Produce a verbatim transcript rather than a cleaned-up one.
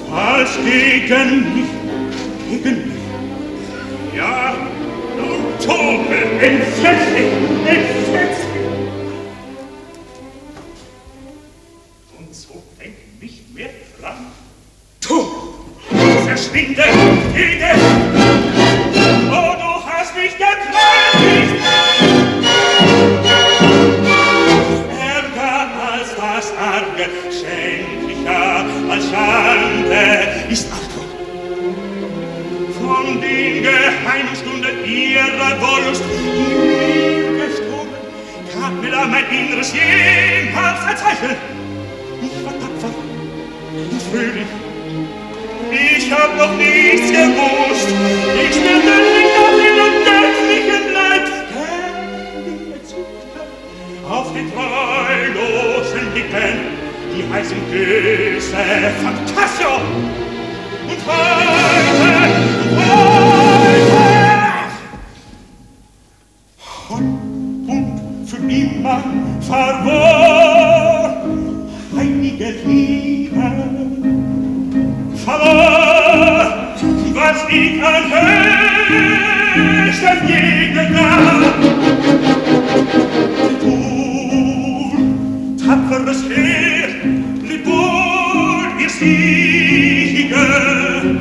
als gegen mich, gegen mich. Ja, du Tobe, entsetzlich, entsetzlich. Und so denk nicht mehr dran. Tu, verschwinde, gege. Oh, du hast mich gekreuzigt. Ärger als das Arge, schändlicher als Schande ist Achtung. Von den geheimen Stunden ihrer Wollust mir gestohlen, gab mir da mein Inneres jemals ein Zeichen. Ich war tapfer und fröhlich. Ich hab noch nichts gewusst. Ich spürte nicht auf ihren göttlichen Leib. Herrliche Zucker auf den treulosen Lippen, die heißen Küsse von Cassio. Und heute, heute, heut und für immer verlor, heilige Liebe, verlor, was ich an höchstem je gegangen. Du, tapferes Heer, Libur, ihr Siege,